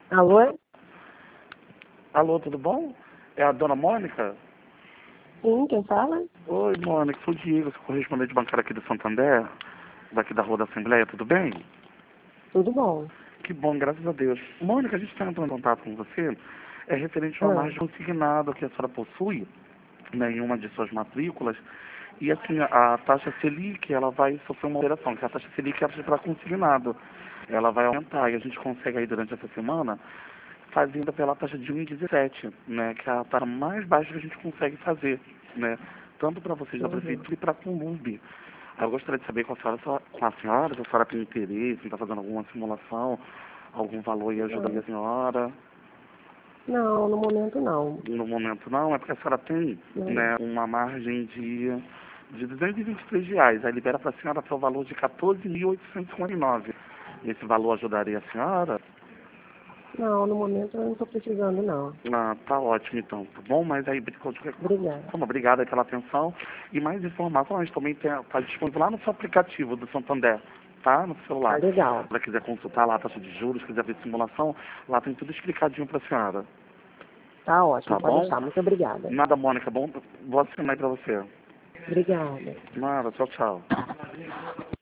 Alô? Alô, tudo bom? É a dona Mônica? Sim, quem fala? Oi, Mônica, sou o Diego, sou correspondente bancário aqui do Santander, daqui da Rua da Assembleia, tudo bem? Tudo bom. Que bom, graças a Deus. Mônica, a gente está entrando em contato com você, é referente a uma Ah, margem consignada que a senhora possui, né, em uma de suas matrículas, e assim, a taxa Selic, ela vai sofrer uma alteração, que a taxa Selic é para consignado, ela vai aumentar, e a gente consegue aí durante essa semana, fazendo pela taxa de 1,17, né, que é a taxa mais baixa que a gente consegue fazer, né, tanto para vocês da uhum. prefeitura e para a Comub. Eu gostaria de saber com a senhora se a senhora tem interesse em estar fazendo alguma simulação, algum valor e ajudaria Não, a senhora. não, no momento não. No momento não, é porque a senhora tem, Não, né, uma margem de R$ 223, aí libera para a senhora até o valor de 14.859. Esse valor ajudaria a senhora? não, no momento eu não estou precisando, não. Ah, tá ótimo então, tá bom? Mas aí, de qualquer Obrigada. forma, obrigado aí pela atenção. E mais informações também está disponível lá no seu aplicativo do Santander, tá? No Tá celular. legal. Se ela quiser consultar lá a taxa de juros, quiser ver simulação, lá tem tudo explicadinho pra senhora, Tá ótimo, tá pode bom? deixar. Muito obrigada. Nada, Mônica, boa semana aí pra você. Obrigada. Nada, tchau, tchau.